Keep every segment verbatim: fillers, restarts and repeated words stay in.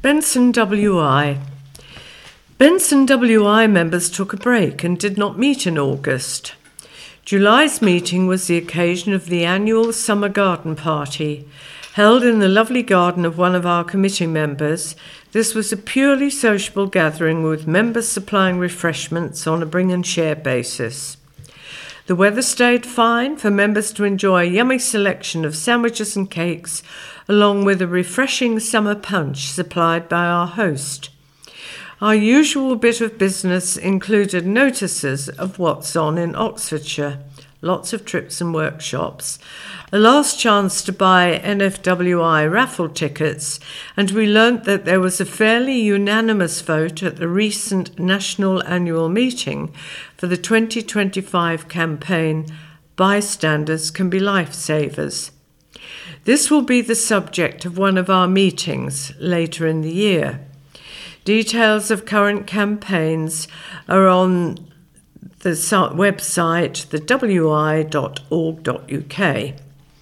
Benson W I. Benson W I members took a break and did not meet in August. July's meeting was the occasion of the annual summer garden party. Held in the lovely garden of one of our committee members, this was a purely sociable gathering with members supplying refreshments on a bring and share basis. The weather stayed fine for members to enjoy a yummy selection of sandwiches and cakes, along with a refreshing summer punch supplied by our host. Our usual bit of business included notices of what's on in Oxfordshire, lots of trips and workshops, a last chance to buy N F W I raffle tickets, and we learnt that there was a fairly unanimous vote at the recent national annual meeting for the twenty twenty-five campaign, Bystanders Can Be Lifesavers. This will be the subject of one of our meetings later in the year. Details of current campaigns are on the website, the w i dot org dot u k.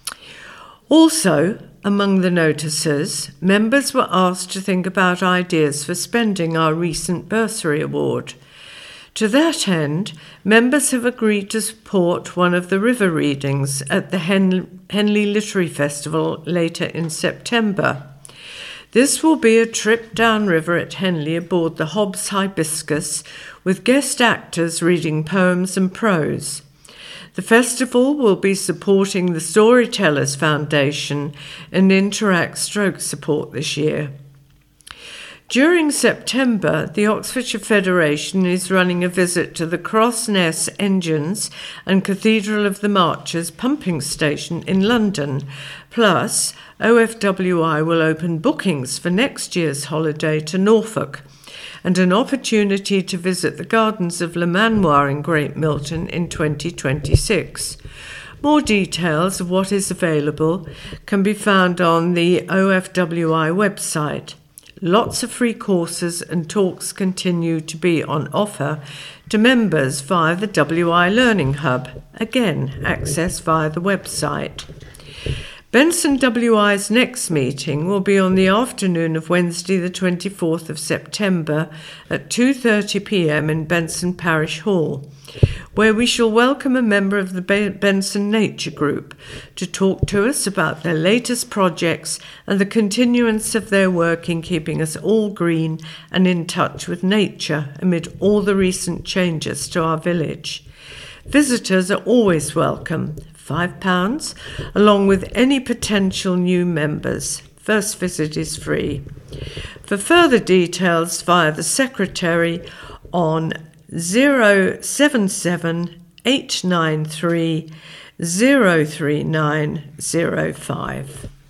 Also, among the notices, members were asked to think about ideas for spending our recent bursary award. To that end, members have agreed to support one of the river readings at the Hen- Henley Literary Festival later in September. This will be a trip downriver at Henley aboard the Hobbs Hibiscus, with guest actors reading poems and prose. The festival will be supporting the Storytellers Foundation and Interact Stroke Support this year. During September, the Oxfordshire Federation is running a visit to the Crossness Engines and Cathedral of the Marches pumping station in London. Plus, O F W I will open bookings for next year's holiday to Norfolk, and an opportunity to visit the gardens of Le Manoir in Great Milton in twenty twenty-six. More details of what is available can be found on the O F W I website. Lots of free courses and talks continue to be on offer to members via the W I Learning Hub, again accessed via the website. Benson W I's next meeting will be on the afternoon of Wednesday the twenty-fourth of September at two thirty p m in Benson Parish Hall, where we shall welcome a member of the Benson Nature Group to talk to us about their latest projects and the continuance of their work in keeping us all green and in touch with nature amid all the recent changes to our village. Visitors are always welcome, five pounds, along with any potential new members. First visit is free. For further details, via the secretary on zero seven seven eight nine three zero three nine zero five.